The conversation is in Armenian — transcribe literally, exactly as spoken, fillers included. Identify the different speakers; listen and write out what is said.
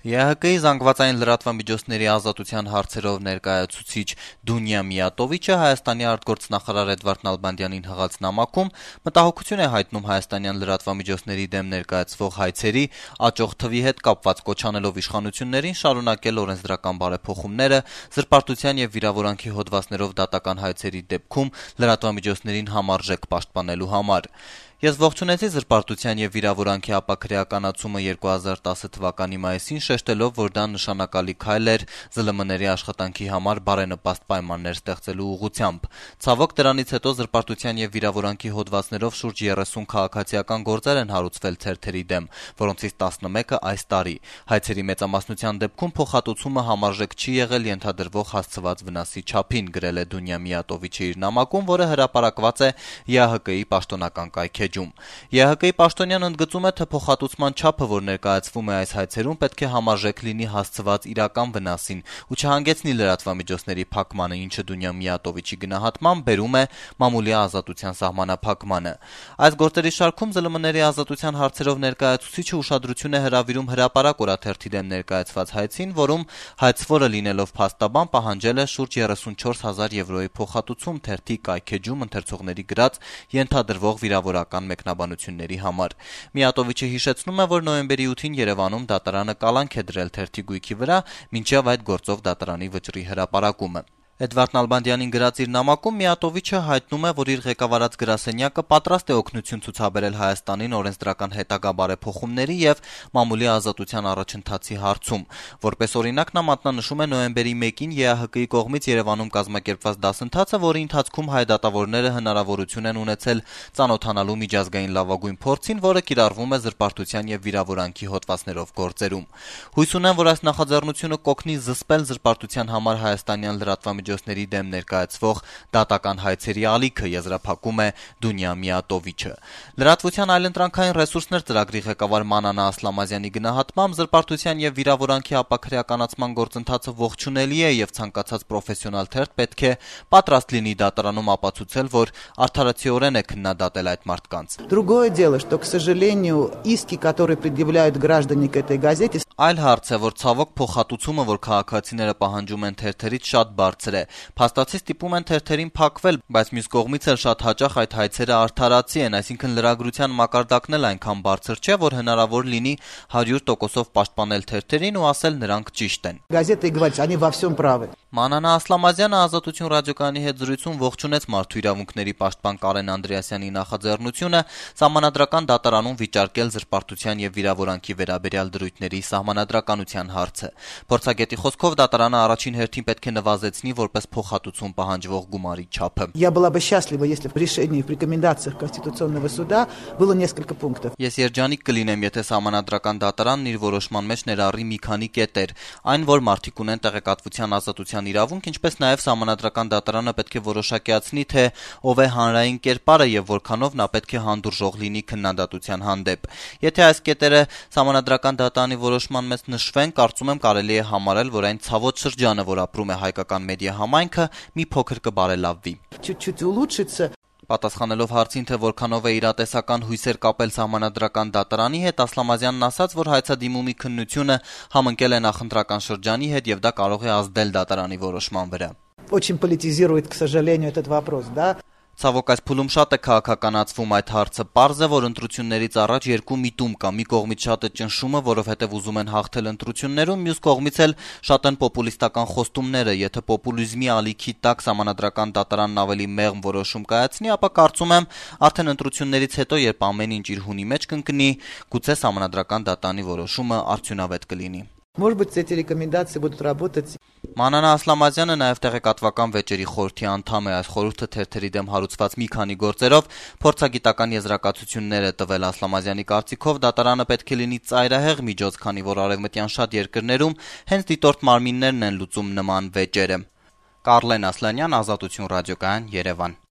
Speaker 1: Է Հ Կ-ի զանգվածային լրատվամիջոցների ազատության հարցերով ներկայացուցիչ Դունյա Միատովիչը Հայաստանի արտգործնախարար Էդվարդ Նալբանդյանին հղած նամակում մտահոգություն է հայտնում հայաստանյան լրատվամիջոցների դեմ ներկայացվող հայցերի աճող թվի հետ կապված, կոչանելով իշխանություններին շարունակել օրենսդրական բարեփոխումները զրպարտության եւ վիրավորանքի հոդվածներով դատական հայցերի դեպքում լրատվամիջոցներին համարժեք պաշտպանելու համար։ Ես ողջունեցի զրպարտության եւ վիրավորանքի ապաքրեականացումը երկու հազար տասը թվականի մայիսին, շեշտելով, որ դա նշանակալի քայլ էր Զ Լ M-ների աշխատանքի համար բարենպաստ պայմաններ ստեղծելու ուղղությամբ։ Ցավոք դրանից հետո զրպարտության եւ վիրավորանքի հոդվածներով շուրջ երեսուն քաղաքացիական գործեր են հարուցվել թերթերի դեմ, որոնցից տասնմեկը այս տարի։ Հայցերի մեծամասնության դեպքում փոխհատուցումը համարժեք չի եղել ենթադրվող հասցված վնասի չափին, գրել է Դունյա Միատովիչը իր նամակում, որը հրապարակված է Է Հ Կ-ի պաշտոնական կայքեջում։ Է Հ Կ-ի պաշտոնյան ընդգծում է, թե փոխհատուցման չափը, որ ներկայացվում է այս հայցերում, պետք է համարժեք լինի հասցված իրական վնասին ու չհանգեցնի լրատվամիջոցների փակմանը, ինչը Դունյա Միատովիչի գնահատմամբ բերում է մամուլի ազատության սահմանափակմանը։ Այս գործերի շարքում Զ Լ M-ների ազատության հարցերով ներկայացուցիչը ուշադրություն է հրավիրում հրապարակ օրաթերթի դեմ ներկայացված հայցին, որում հայցվորը լինելով փաստաբան պահանջել է շուրջ երեսունչորս հազար եվրոյի փոխհատուցում թերթի կայքեջում ընթերցողների գրած ենթադրվող վիրավորական մեկնաբանությունների համար։ Միատովիչը հիշեցնում է, որ նոյեմբերի ութին Երևանում դատարանը կալանք է դրել թերթի գույքի վրա, մինչև այդ գործով դատարանի վճռի հրապարակումը։ Էդվարդ Նալբանդյանին գրած իր նամակում Միատովիչը հայտնում է, որ իր ղեկավարած գրասենյակը պատրաստ է օգնություն ցուցաբերել Հայաստանին օրենսդրական հետագա բարեփոխումների եւ մամուլի ազատության առաջընթացի հարցում։ Որպես օրինակ նա մատնանշում է նոյեմբերի մեկին Է Հ Կ-ի կողմից Երևանում կազմակերպված դասընթացը, որի ընթացքում հայ դատավորները հնարավորություն են ունեցել ծանոթանալու միջազգային լավագույն փորձին, որը կիրառվում է զրպարտության եւ վիրավորանքի հոդվածներով գործերում։ Հույս ունեմ, որ այս նախաձեռնությունը կօգնի զսպել զրպարտության համար հայաստանյան լրատվամիջոցների դեմ ներկայացվող դատական հայցերի ալիքը, եզրափակում է Դունյա Միատովիչը։ Լրատվության այլընտրանքային ռեսուրսներ ծրագրի ղեկավար Մանանա Ասլամազյանի գնահատմամբ զրպարտության եւ վիրավորանքի ապաքրեականացման գործընթացը ողջունելի է եւ ցանկացած պրոֆեսիոնալ թերթ պետք է պատրաստ լինի դատարանում ապացուցել, որ արդարացիորեն է քննադատել այդ մարդկանց։
Speaker 2: Другое дело, что, к сожалению, иски, которые предъявляют граждане к этой газете.
Speaker 1: Այլ հարց է, որ ցավոք փոխհատուցումը, որ քաղաքացիները պահանջում են թերթերից, շատ բարձր է։ Փաստացի ստիպում են թերթերին փակվել, բայց մյուս կողմից էլ շատ հաճախ այդ հայցերը արդարացի են, այսինքն լրագրության մակարդակն էլ այնքան բարձր չէ, որ հնարավոր լինի հարյուր տոկոսով պաշտպանել թերթերին ու ասել նրանք ճիշտ են։
Speaker 2: Газеты говорят, они во всем правы.
Speaker 1: Մանանա Ասլամազյանը Ազատություն ռադիոկայանի հետ զրույցում ողջունեց Մարդու իրավունքների պաշտպան Կարեն Անդրեասյանի նախաձեռնությունը սահմանադրական դատարանում վիճարկել զրպարտության եւ վիրավորանքի վերաբերյալ դրույթների սահմանադրականության հարցը։ Փորձագետի խոսքով դատարանը առաջին հերթին պետք է նվազեցնի որպես փոխհատուցում пահանջվող գումարի չափը։
Speaker 2: Я была бы счастлива, если в решении, в рекомендациях Конституционного суда было несколько пунктов.
Speaker 1: Ես երջանիկ կլինեմ, եթե սահմանադրական դատարանն իր որոշման մեջ ներառի մի քանի կետեր, այն որ մարդիկ ունեն տեղեկատվության ազատության իրավունք, ինչպես նաև սահմանադրական դատարանը պետք է որոշակիացնի, թե ով է հանրային կերպարը եւ որքանով նա պետք է հանդուրժող լինի քննադատության հանդեպ։ Եթե այս կետերը սահմանադրական դատարանի որոշման մեջ նշվեն, կարծում եմ կարելի է համարել, որ այն ցավոտ շրջանը, որ ապրում է հայկական մեդիա համայնքը, մի փոքր կբարելավվի։
Speaker 2: Чуть-чуть улучшится.
Speaker 1: Պատասխանելով հարցին, թե որքանով է իրատեսական հույսեր կապել սահմանադրական դատարանի հետ, Ասլամազյանն ասաց, որ հայցադիմումի քննությունը համընկել է նախընտրական շրջանի հետ եւ դա կարող է ազդել դատարանի որոշման վրա։
Speaker 2: Очень политизирует, к сожалению, этот вопрос, да?
Speaker 1: Ցավոք այս փուլում շատ է քաղաքականացվում այդ հարցը։ Պարզ է, որ ընտրություններից առաջ երկու միտում կա։ Մի կողմից շատ է ճնշումը, որովհետև ուզում են հաղթել ընտրություններում, մյուս կողմից էլ շատ են պոպուլիստական խոստումները։ Եթե պոպուլիզմի ալիքի տակ սահմանադրական դատարանն ավելի մեղմ որոշում կայացնի, ապա կարծում եմ արդեն ընտրություններից հետո, երբ ամեն ինչ իր հունի մեջ կընկնի, գուցե սահմանադրական դատարանի որոշումը արդյունավետ կլինի։
Speaker 2: Может быть, эти рекомендации будут работать.
Speaker 1: Մանանա Ասլամազյանը նաև տեղեկատվական վեճերի խորհրդի անդամ է։ Այս խորհուրդը թերթերի դեմ հարուցված մի քանի գործերով փորձագիտական եզրակացություններ է տվել։ Ասլամազյանի կարծիքով դատարանը պետք է լինի ծայրահեղ միջոց, քանի որ արևմտյան շատ երկրներում հենց դիտորդ մարմիններն են լուծում նման վեճերը։ Կարլեն Ասլանյան, Ազատություն ռադիոկայան, Երևան։